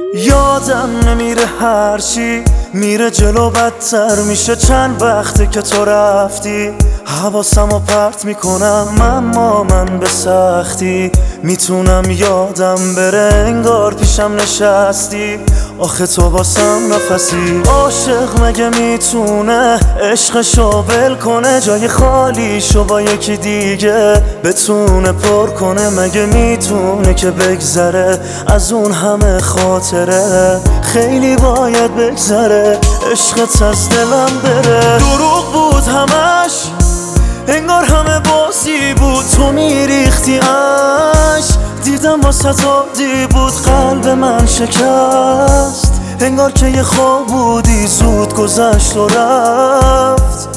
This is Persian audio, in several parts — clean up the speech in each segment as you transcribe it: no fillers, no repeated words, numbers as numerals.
یادم نمیره هرچی میره جلو بدتر میشه. چند وقته که تو رفتی حواسمو پرت میکنم، اما من به سختی میتونم یادم بره انگار پیشم نشستی. آخه تو واسم نفسی. عاشق مگه میتونه عشقشو ول کنه؟ جای خالیشو با یکی دیگه بتونه پر کنه؟ مگه میتونه که بگذره از اون همه خاطره؟ خیلی باید بگذره عشقت از دلم بره. دروغ بود همش، انگار همه بازی بود. تو میریختی عشق، دیدم واسه عادی بود. قلب من شکست، انگار که یه خواب بودی زود گذشت و رفت.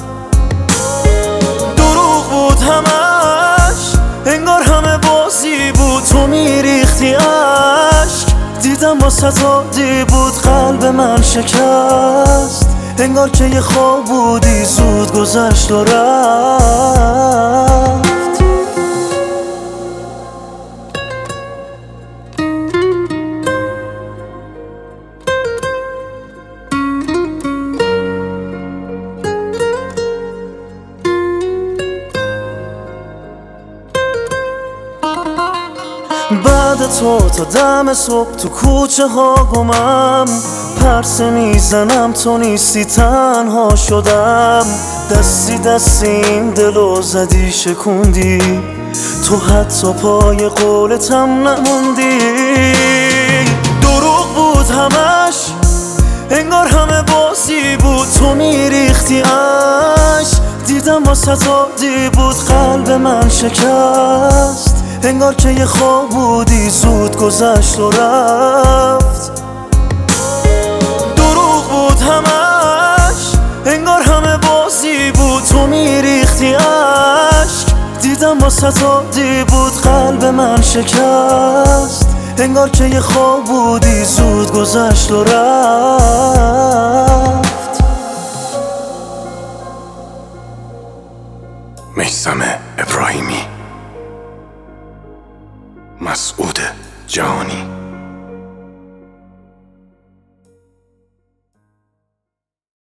دروغ بود همش، انگار همه بازی بود. تو میریختی عشق، دیدم واسه عادی بود. قلب من شکست، انگار که یه خواب بودی زود گذشت و رفت. بعد تو تا دم صبح تو کوچه ها گمم، پرسه میزنم تو نیستی تنها شدم. دستی این دلو زدی شکوندی، تو حتی پای قولتم نموندی. دروغ بود همش، انگار همه بازی بود. تو میریختی عشق، دیدم واسه عادی بود. قلب من شکست، انگار که یه خواب بودی زود گذشت و رفت. دروغ بود همش، انگار همه بازی بود. تو میریختی عشق، دیدم واسه عادی بود. قلب من شکست، انگار که یه خواب بودی زود گذشت و رفت. میثم ابراهیمی، مسعود جهانی.